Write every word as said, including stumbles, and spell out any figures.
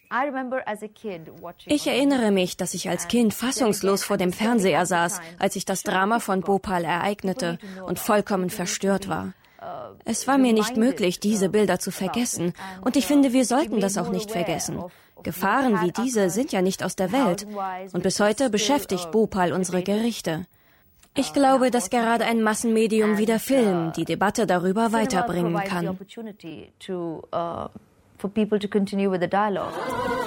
Ich erinnere mich, dass ich als Kind fassungslos vor dem Fernseher saß, als sich das Drama von Bhopal ereignete und vollkommen verstört war. Es war mir nicht möglich, diese Bilder zu vergessen. Und ich finde, wir sollten das auch nicht vergessen. Gefahren wie diese sind ja nicht aus der Welt. Und bis heute beschäftigt Bhopal unsere Gerichte. Ich glaube, dass gerade ein Massenmedium wie der Film die Debatte darüber weiterbringen kann. For people to continue with the dialogue.